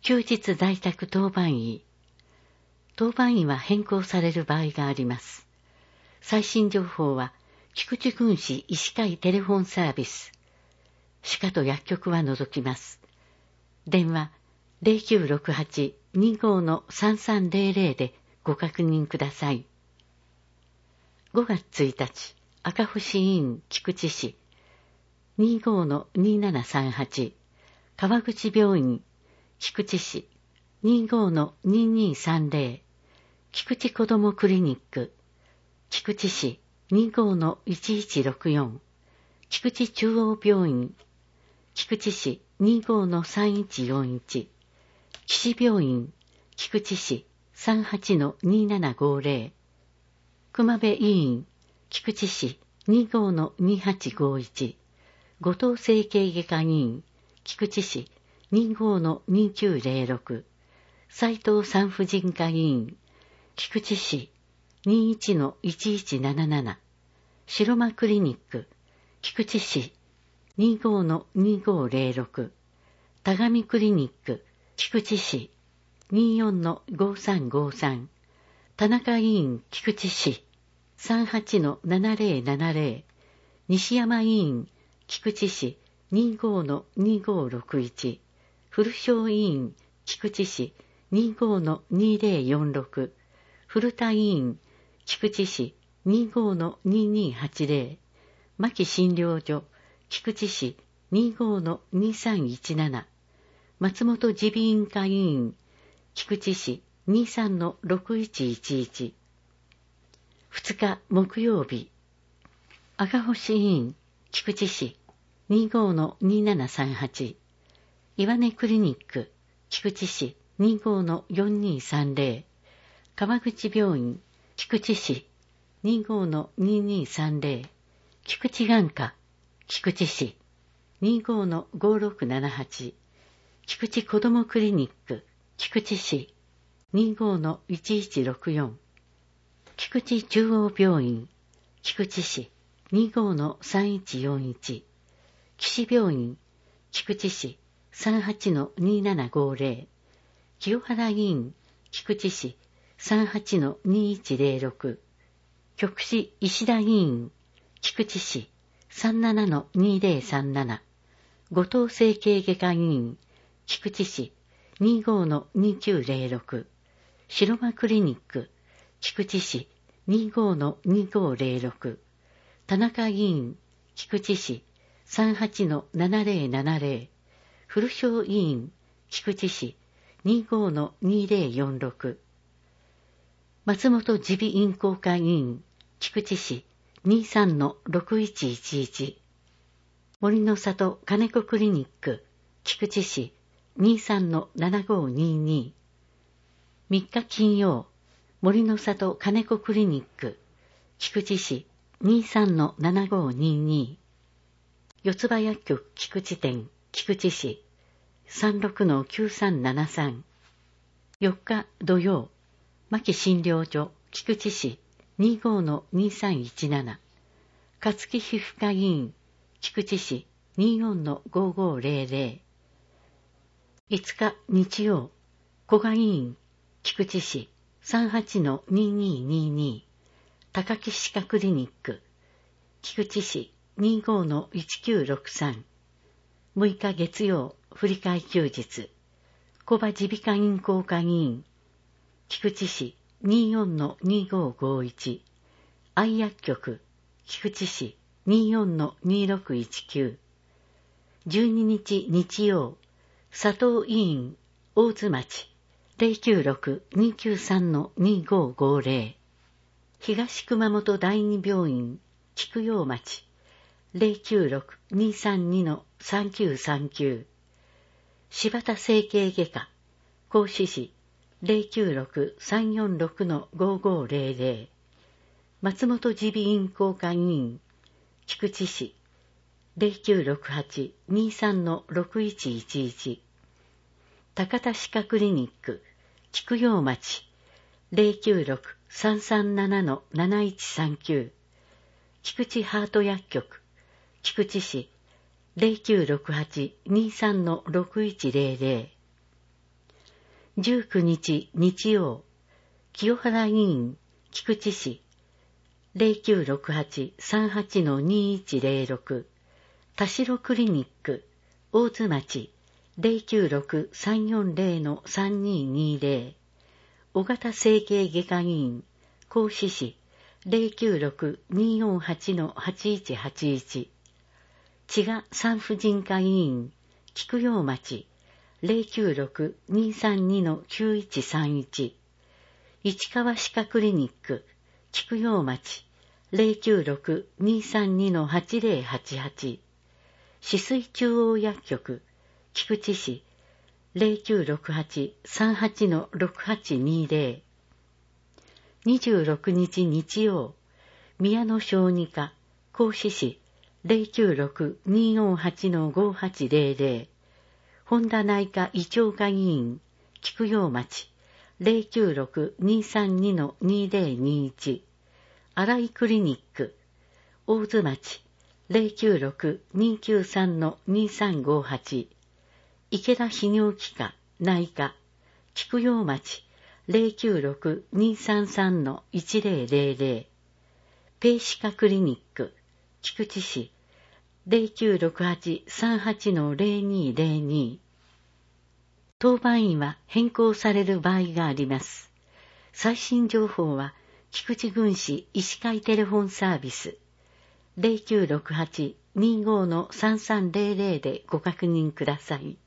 休日在宅当番医。当番医は変更される場合があります。最新情報は、菊池郡市医師会テレフォンサービス。歯科と薬局は除きます。電話0968-25-3300でご確認ください。5月1日、赤星医院菊池市 25-2738 川口病院菊池市 25-2230 菊池子どもクリニック菊池市 25-1164 菊池中央病院菊池市 25-3141 岸病院菊池市 38-2750 熊部医院菊池市 25-2851 後藤整形外科医院菊池市 25-2906 斉藤産婦人科医院菊池市 21-1177 白間クリニック菊池市 25-2506 田上クリニック菊池市 24-5353 田中医院菊池市 38-7070 西山医院菊池市 25-2561 古庄医院菊池市 25-2046 古田医院菊池市 25-2280 牧診療所菊池市 25-2317 松本耳鼻咽科医院菊池市 23-6111 2日木曜日赤星医院菊池市 25-2738 岩根クリニック菊池市 25-4230 川口病院菊池市 25-2230 菊池眼科菊池市 25-5678 菊池子どもクリニック菊池市 25-1164 菊池中央病院菊池市 25-3141 岸病院菊池市 38-2750 清原医院菊池市 38-2106 局市石田医院菊池市 37-2037 後藤整形外科医院菊池市 25-2906 白間クリニック菊池市 25-2506 田中医院菊池市 38-7070 古庄医院菊池市 25-2046 松本耳鼻咽喉科医院菊池市 23-6111 森の里金子クリニック菊池市 23-7522 3日金曜森の里金子クリニック菊池市 23-7522 四つ葉薬局菊池店菊池市 36-9373 4日土曜牧診療所菊池市 25-2317 勝木皮膚科医院菊池市 24-5500 5日日曜古賀医院菊池市 38-2222 高木歯科クリニック菊池市 25-1963 6日月曜振り替え休日小葉耳鼻科咽喉科医院菊池市 24-2551 愛薬局菊池市 24-2619 12日日曜佐藤医院大津町 096-293-2550 東熊本第二病院菊陽町 096-232-3939 柴田整形外科甲子市 096-346-5500 松本耳鼻咽喉科医院菊池市 0968-23-6111 高田歯科クリニック菊陽町 096-337-7139 菊池ハート薬局菊池市 0968-23-6100 19日日曜、清原委員、菊池市、0968-38-2106、田代クリニック、大津町、096-340-3220、小型整形外科医院、甲子市、096-248-8181、千賀産婦人科医院、菊陽町、096-232-9131、市川歯科クリニック、菊陽町、096-232-8088、紫水中央薬局、菊池市、0968-38-6820、26日日曜、宮野小児科、甲子市、096-248-5800、本田内科胃腸科医院、菊陽町、096-232-2021、新井クリニック、大津町、096-293-2358、池田泌尿器科、内科、菊陽町、096-233-1000、ペイ歯科クリニック、菊池市、0968-38-0202。当番員は変更される場合があります。最新情報は、菊池郡市医師会テレフォンサービス、0968-25-3300でご確認ください。